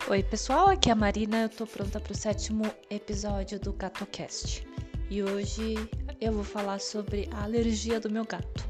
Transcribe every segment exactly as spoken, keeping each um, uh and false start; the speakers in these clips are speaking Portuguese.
Oi pessoal, aqui é a Marina, eu tô pronta para o sétimo episódio do GatoCast. E hoje eu vou falar sobre a alergia do meu gato.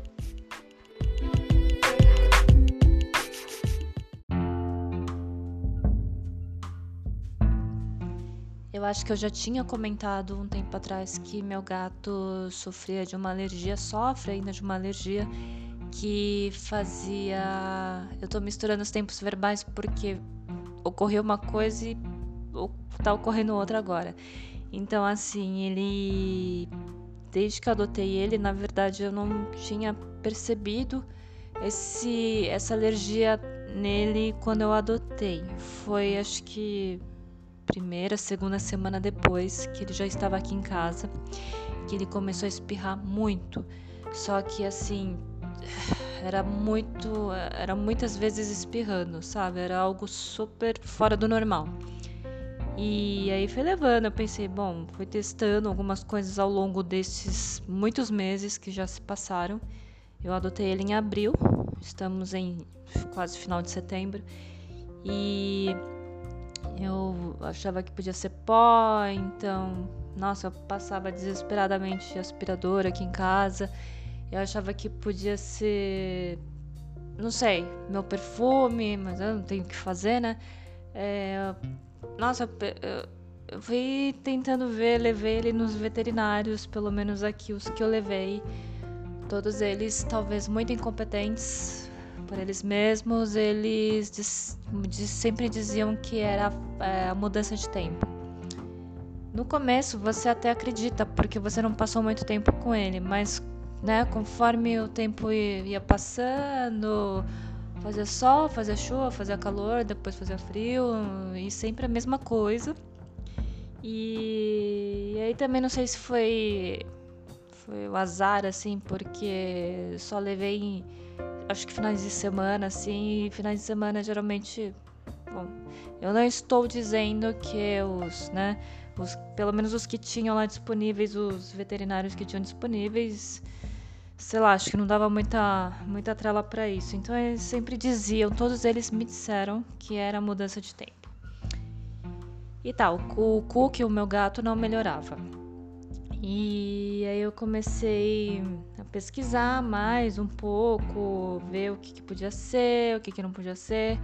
Eu acho que eu já tinha comentado um tempo atrás que meu gato sofria de uma alergia, sofre ainda de uma alergia que fazia... Eu tô misturando os tempos verbais porque ocorreu uma coisa e tá ocorrendo outra agora. Então, assim, ele... Desde que eu adotei ele, na verdade, eu não tinha percebido esse, essa alergia nele quando eu adotei. Foi, acho que, primeira, segunda semana depois que ele já estava aqui em casa, que ele começou a espirrar muito. Só que, assim, era muito, era muitas vezes espirrando, sabe? Era algo super fora do normal. E aí foi levando, eu pensei, bom, fui testando algumas coisas ao longo desses muitos meses que já se passaram. Eu adotei ele em abril, estamos em quase final de setembro, e eu achava que podia ser pó, então, nossa, eu passava desesperadamente aspirador aqui em casa. Eu achava que podia ser, não sei, meu perfume, mas eu não tenho o que fazer, né? É, nossa, eu fui tentando ver, levei ele nos veterinários, pelo menos aqui os que eu levei. Todos eles, talvez muito incompetentes por eles mesmos, eles diz, diz, sempre diziam que era é, a mudança de tempo. No começo você até acredita, porque você não passou muito tempo com ele, mas né, conforme o tempo ia passando, fazia sol, fazia chuva, fazia calor, depois fazia frio, e sempre a mesma coisa. E, e aí também não sei se foi, foi o azar, assim, porque só levei, em, acho que finais de semana, assim, e finais de semana geralmente, bom, eu não estou dizendo que os, né, os, pelo menos os que tinham lá disponíveis, os veterinários que tinham disponíveis, sei lá, acho que não dava muita, muita trela para isso. Então eles sempre diziam, todos eles me disseram que era mudança de tempo. E tal, o Cook, o meu gato, não melhorava. E aí eu comecei a pesquisar mais um pouco, ver o que, que podia ser, o que, que não podia ser.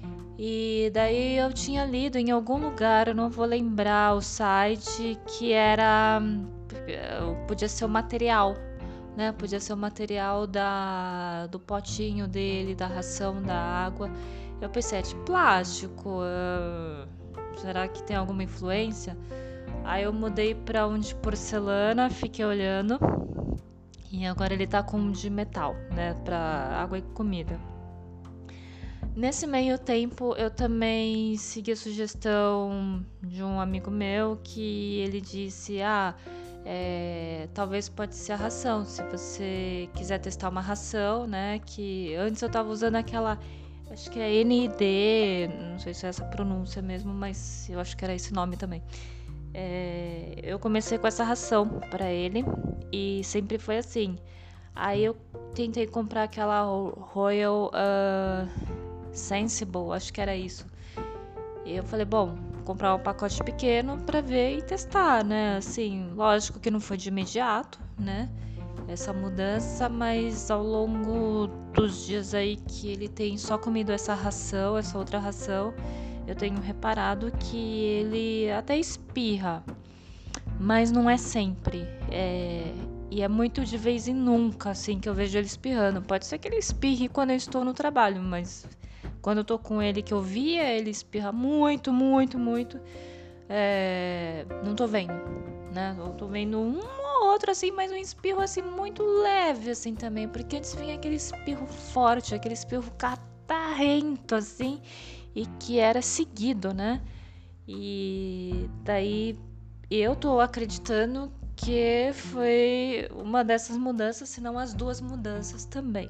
E daí eu tinha lido em algum lugar, eu não vou lembrar o site, que era... podia ser o material, né? Podia ser o material da, do potinho dele, da ração, da água. Eu pensei, é de plástico... Uh... será que tem alguma influência? Aí eu mudei para um de porcelana, fiquei olhando. E agora ele tá com um de metal, né? Para água e comida. Nesse meio tempo, eu também segui a sugestão de um amigo meu que ele disse: Ah, é, talvez pode ser a ração. Se você quiser testar uma ração, né? Que antes eu tava usando aquela... acho que é N I D, não sei se é essa pronúncia mesmo, mas eu acho que era esse nome também. É, eu comecei com essa ração para ele e sempre foi assim. Aí eu tentei comprar aquela Royal uh, Sensible, acho que era isso. E eu falei, bom, vou comprar um pacote pequeno para ver e testar, né? Assim, lógico que não foi de imediato, né? Essa mudança, mas ao longo dos dias aí que ele tem só comido essa ração, essa outra ração, eu tenho reparado que ele até espirra, mas não é sempre. É... E é muito de vez em nunca, assim, que eu vejo ele espirrando. Pode ser que ele espirre quando eu estou no trabalho, mas quando eu tô com ele, que eu via, ele espirra muito, muito, muito. É... Não tô vendo, né? Eu tô vendo um ou outro, assim, mas um espirro, assim, muito leve, assim, também. Porque antes vinha aquele espirro forte, aquele espirro catarrento, assim, e que era seguido, né? E daí eu tô acreditando que foi uma dessas mudanças, se não as duas mudanças também.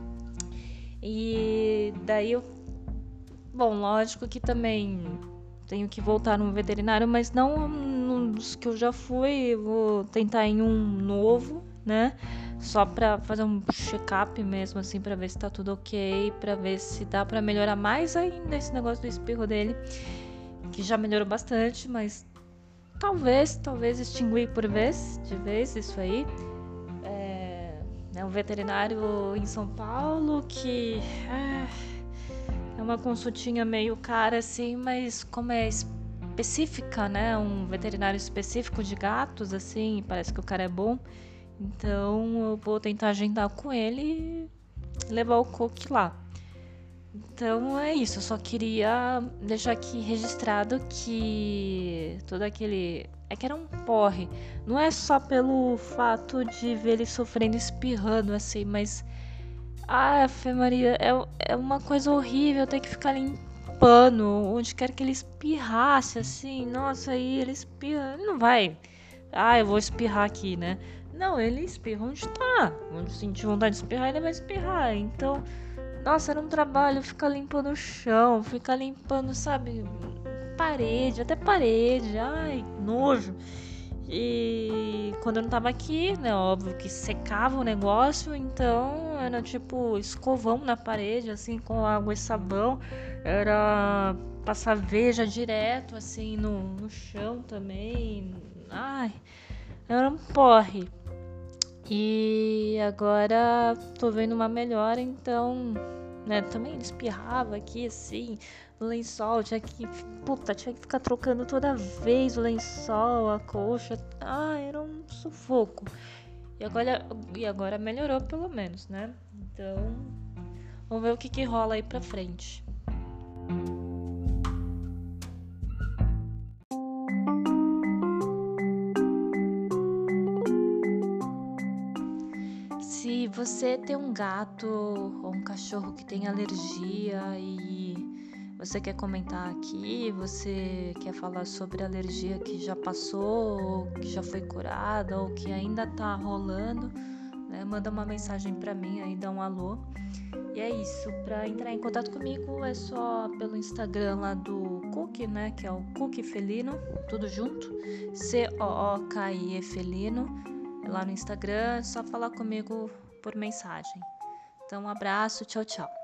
E daí eu... Bom, lógico que também tenho que voltar no veterinário, mas não nos que eu já fui, vou tentar em um novo, né? só pra fazer um check-up mesmo, assim, pra ver se tá tudo ok, pra ver se dá pra melhorar mais ainda esse negócio do espirro dele, que já melhorou bastante, mas talvez, talvez extinguir por vez, de vez isso aí. É, é um veterinário em São Paulo que é, é uma consultinha meio cara, assim, mas como é específica, né? Um veterinário específico de gatos, assim, parece que o cara é bom. Então eu vou tentar agendar com ele e levar o Cook lá. Então é isso, eu só queria deixar aqui registrado que todo aquele. É que era um porre. Não é só pelo fato de ver ele sofrendo espirrando, assim, mas. Ah, Fê Maria, é, é uma coisa horrível ter que ficar limpando onde quer que ele espirrasse, assim. Nossa, aí ele espirra. Ele não vai. Ah, eu vou espirrar aqui, né? Não, ele espirra onde tá. Onde sentir vontade de espirrar, ele vai espirrar. Então. Nossa, era um trabalho ficar limpando o chão, ficar limpando, sabe, parede, até parede. Ai, nojo. E quando eu não tava aqui, né, óbvio que secava o negócio, então era tipo escovão na parede, assim, com água e sabão. Era passar veja direto, assim, no, no chão também. Ai, era um porre. E agora tô vendo uma melhora, então, né, também ele espirrava aqui, assim, no lençol, tinha que, puta, tinha que ficar trocando toda vez o lençol, a colcha, ah, era um sufoco. E agora, e agora melhorou pelo menos, né? Então, vamos ver o que que rola aí pra frente. Se você tem um gato ou um cachorro que tem alergia e você quer comentar aqui, você quer falar sobre a alergia que já passou, ou que já foi curada, ou que ainda tá rolando, né? Manda uma mensagem pra mim aí, dá um alô. E é isso, pra entrar em contato comigo é só pelo Instagram lá do Cook, né? Que é o Cook Felino, tudo junto, C O O K I E Felino. Lá no Instagram, é só falar comigo por mensagem. Então, um abraço, tchau, tchau.